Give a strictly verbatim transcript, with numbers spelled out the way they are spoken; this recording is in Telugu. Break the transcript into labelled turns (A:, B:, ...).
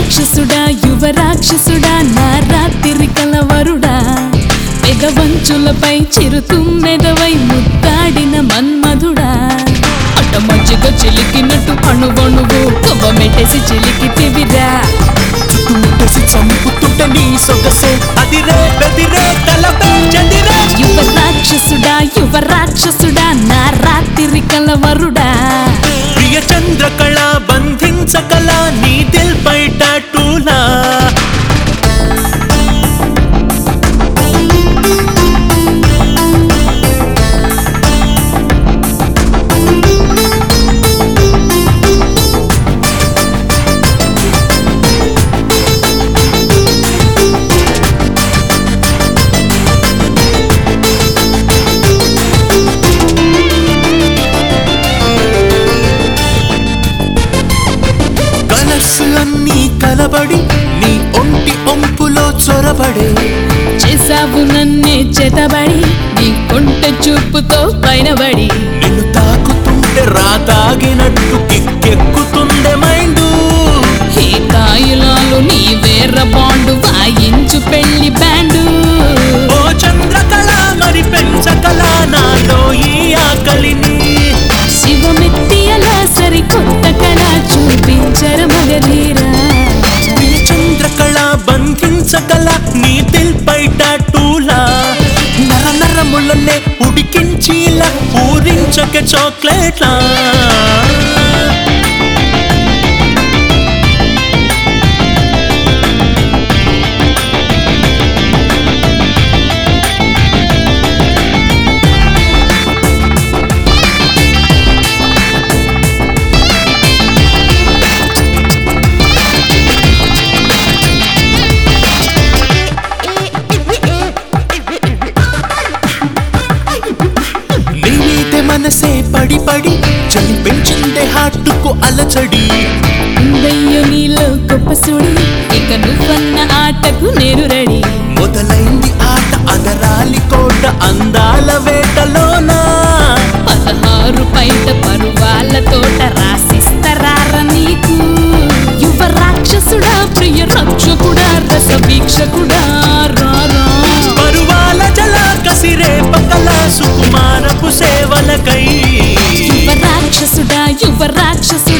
A: రాక్షసుడా యువ రాక్షసుడా నా రాత్రి కలవరుడా పెదవంచులపై చిరుతుమ్మెదవై ముద్దాడిన మన్మధుడా అట మజ్జిగ చిలికినట్టు అణువణువు కొవ్వమెట్టేసి చిలికితివిరా
B: చుట్టుముట్టేసి చంపుతుంటే నీ సొగసే అదిరే బెదిరే తలపై చెదిరే
A: యువ రాక్షసుడా యువ రాక్షసుడా నా రాత్రి కలవరుడా
B: ప్రియ చంద్రకళ బంధించగల నీ దిల్ పై టాటూలా అన్నీ కలబడి నీ ఒంటి ఒంపులో చొరబడే
A: చేసావు నన్నే చేతబడి నీ కొంట చూపుతో పైనబడి
B: నిన్ను తాకుతుంటే రాతాగినట్టు కిక్కెక్కుతుండే మైండు
A: ఈ కాయులాలు నీ వేర బాండు వాయించు పెళ్లి బ్యాండు
B: ఓ చంద్రకళ మరి పెంచకళ నాలో ఈ ఆకలిని
A: శివమెత్తి అలా సరికొత్త కళ చూపించర మగధీరా
B: ప్రియ చంద్రకళ బంధించగల నీ దిల్ పై టాటూలా నర నరములనే ఉడికించిలా పూరించక చాక్లెట్లా మనసే పడి పడి చలి పెంచిందే హార్టుకు అలచడి
A: ఉందయ్యో నీలో గొప్ప సుడి ఇక నువ్వన్న ఆటకు నేను రెడీ
B: మొదలైంది ఆట అదరాలి కోట అందాల వేటలోనా
A: పదహారు పైట పరువాల తోట రాసిస్తరార నీకు యువ రాక్షసుడా ప్రియ రక్షకుడా రస వీక్షకుడా రారా
B: పరువాల జల కసిరే పకల సుకుమారపు సేవలకై
A: యువ రాక్షసుడా యువ రాక్షసుడా